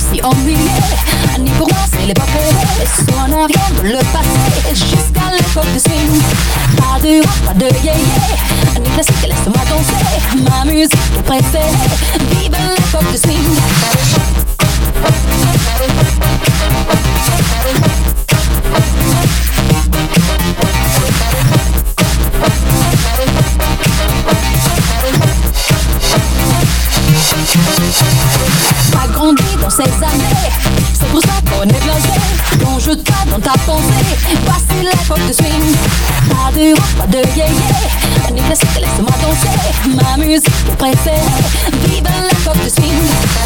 si ennuyé. Ni pour moi c'est l'époque rêvée, soit en arrière de le passé jusqu'à l'époque de swing. Pas de rock, pas de yé-yé, ni classique, laisse-moi danser. Ma musique préférée, vive l'époque de swing. T'as grandi dans ces années, c'est pour ça qu'on est blasé. Plonge-toi dans ta pensée, voici l'époque de swing. Pas de rock, pas de yé-yé, ni classique, laisse-moi danser. Ma musique préférée, vive l'époque de swing.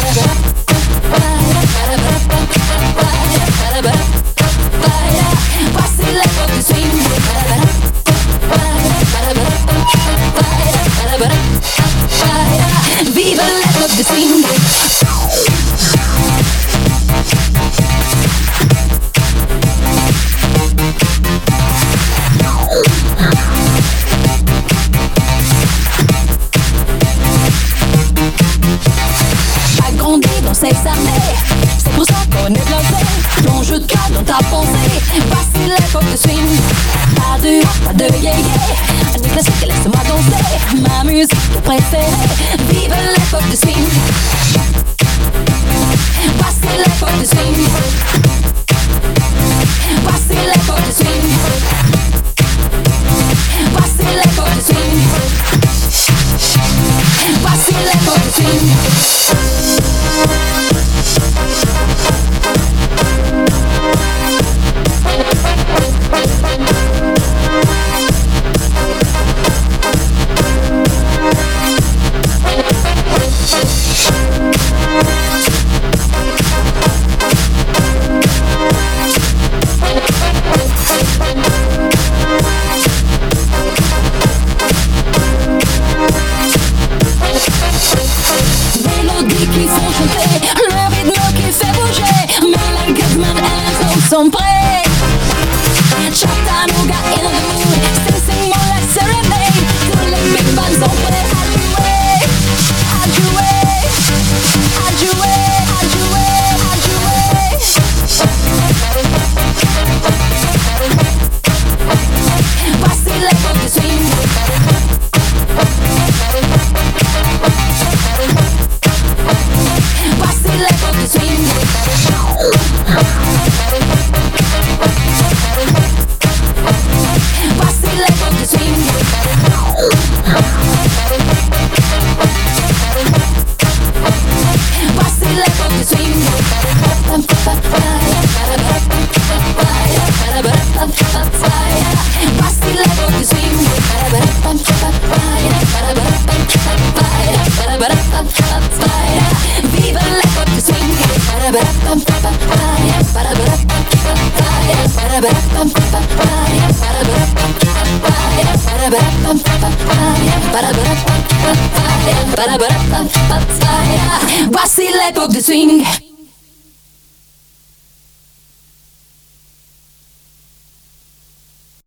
Voici l'époque de swing. Vive l'époque de swing. T'as grandi dans ces années, c'est pour ça qu'on est blasé. Plonge-toi dans ta pensée, voici l'époque de swing. Pas de rock, pas de yé-yé, ni classique, laisse-moi danser. Ma musique préférée, vive l'époque de swing. Voici l'époque de swing. Voici l'époque de swing. Voici l'époque de swing. Voici l'époque de swing. Mélodies qui font chanter, le rythme qui fait bouger. Malengagement et les hommes sont prêts. Chattanooga in the mood, sing more like serenade. Tous les big bands sont prêts à jouer, à jouer, à jouer, à jouer, à jouer. Voici l'époque de swing. Voici l'époque de swing. Voici l'époque de swing. Voici l'époque de swing. Voici l'époque de swing. Vive l'époque de swing. Voici l'époque de swing.